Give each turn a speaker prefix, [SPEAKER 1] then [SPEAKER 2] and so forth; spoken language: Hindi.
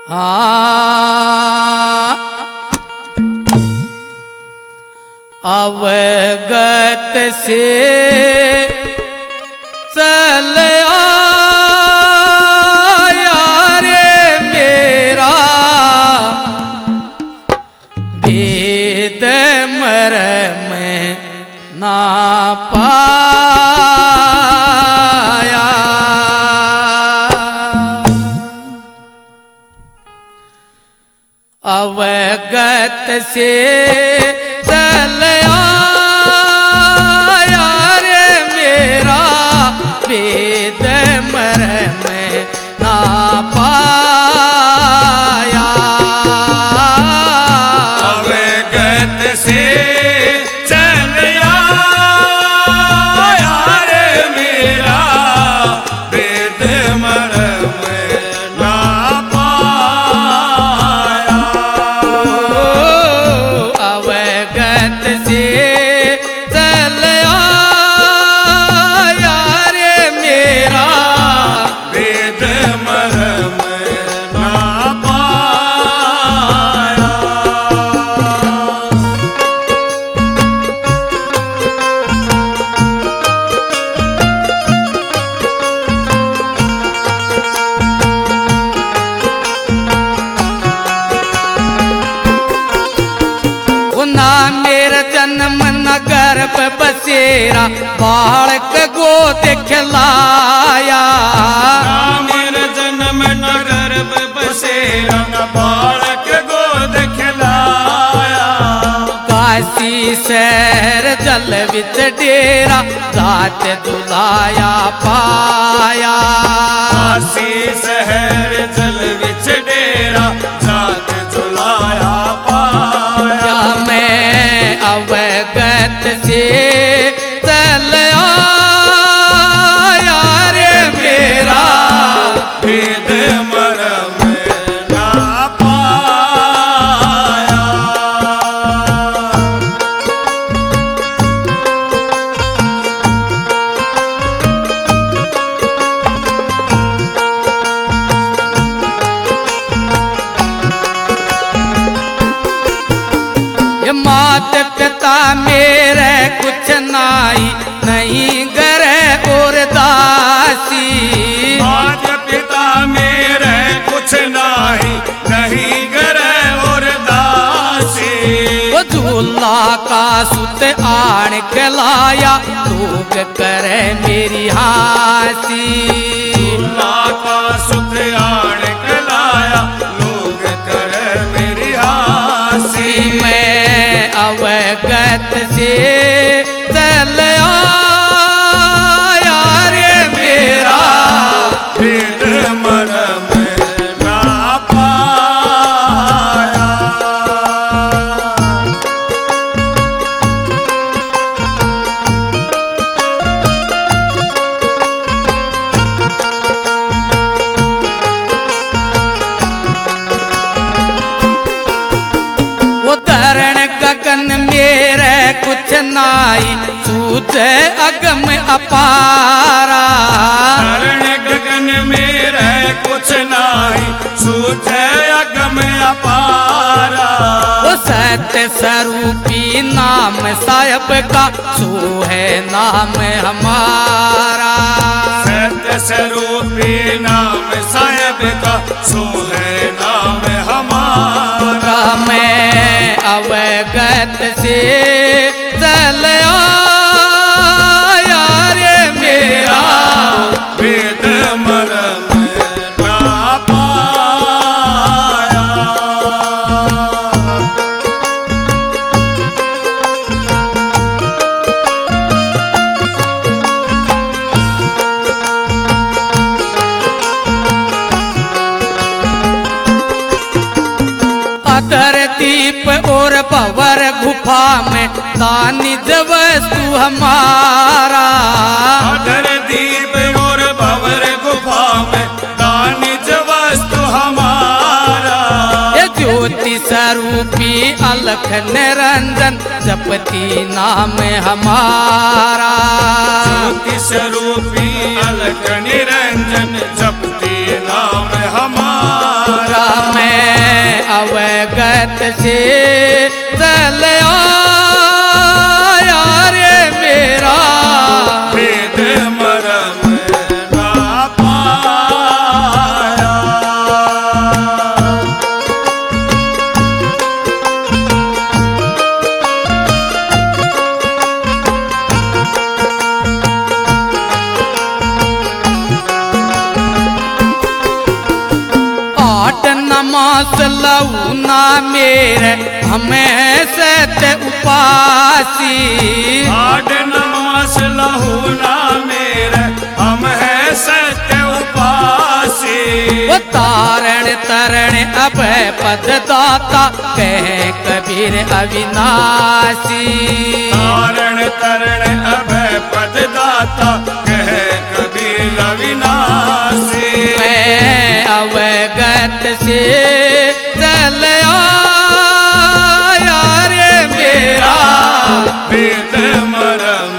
[SPEAKER 1] अवगत से चल आया रे मेरा वेद मर्म ना पाया। अवगत से चल आया रे मेरा वेद मर्म ना पाया।
[SPEAKER 2] अवगत से चल आया रे मेरा वेद मर्म ना पाया।
[SPEAKER 1] अवगत से चल आया रे मेरा
[SPEAKER 2] वेद मर्म ना पाया।
[SPEAKER 1] ना मेरा जन्म न गर्भ बसेरा बालक गोद खिलाया।
[SPEAKER 2] ना मेरा जन्म न गर्भ बसेरा बालक गोद खिलाया।
[SPEAKER 1] काशी शहर जल विच डेरा रात दुलाया पाया।
[SPEAKER 2] काशी शहर जल विच डेरा जात जुलाया पाया।
[SPEAKER 1] अवगत से चल आया रे मेरा
[SPEAKER 2] वेद मर्म ना पाया।
[SPEAKER 1] मात पिता मेरे कुछ नाई नहीं घर और दासी।
[SPEAKER 2] मात पिता मेरे कुछ नहीं घर और दासी।
[SPEAKER 1] वो झूला का सुत आण खिलाया लोग करे मेरी हासी।
[SPEAKER 2] झूला का सुत आण खिलाया लोग करे मेरी हासी।
[SPEAKER 1] अवगत से चल आया रे मेरा
[SPEAKER 2] वेद मर्म ना पाया।
[SPEAKER 1] वो धरण गगन मेरे कुछ नाई सूझे अगम अपारा।
[SPEAKER 2] धरण गगन मेरे कुछ नहीं सूझे अगम अपारा।
[SPEAKER 1] वो सत्य स्वरूपी नाम साहब का सो है नाम हमारा।
[SPEAKER 2] सत्य स्वरूपी नाम साहेब का सो है नाम हमारा।
[SPEAKER 1] मैं अवगत से चल आया रे मेरा
[SPEAKER 2] वेद मर्म ना पाया।
[SPEAKER 1] अधर दीप और भवर गुफा में दानिज वस्तु हमारा।
[SPEAKER 2] अधर दीप और भवर गुफा में दानिज वस्तु हमारा।
[SPEAKER 1] ये ज्योति स्वरूपी अलख निरंजन जपती नाम हमारा।
[SPEAKER 2] ज्योति स्वरूपी अलख निरंजन जपती नाम हमारा।
[SPEAKER 1] मैं अवगत से चल आया रे मेरा
[SPEAKER 2] वेद मरम ना पाया।
[SPEAKER 1] आठ नमाज लऊ ना मेरे हमें सत्य उपासी।
[SPEAKER 2] आठ नमास लहू ना मेरे हम है सत्य उपासी।
[SPEAKER 1] वो तारण तरण अभय पद दाता कह कबीर अविनाशी।
[SPEAKER 2] तारण तरण अभय पद दाता कह कबीर अविनाशी।
[SPEAKER 1] मैं अवगत से चल आया रे मेरा
[SPEAKER 2] वेद मरम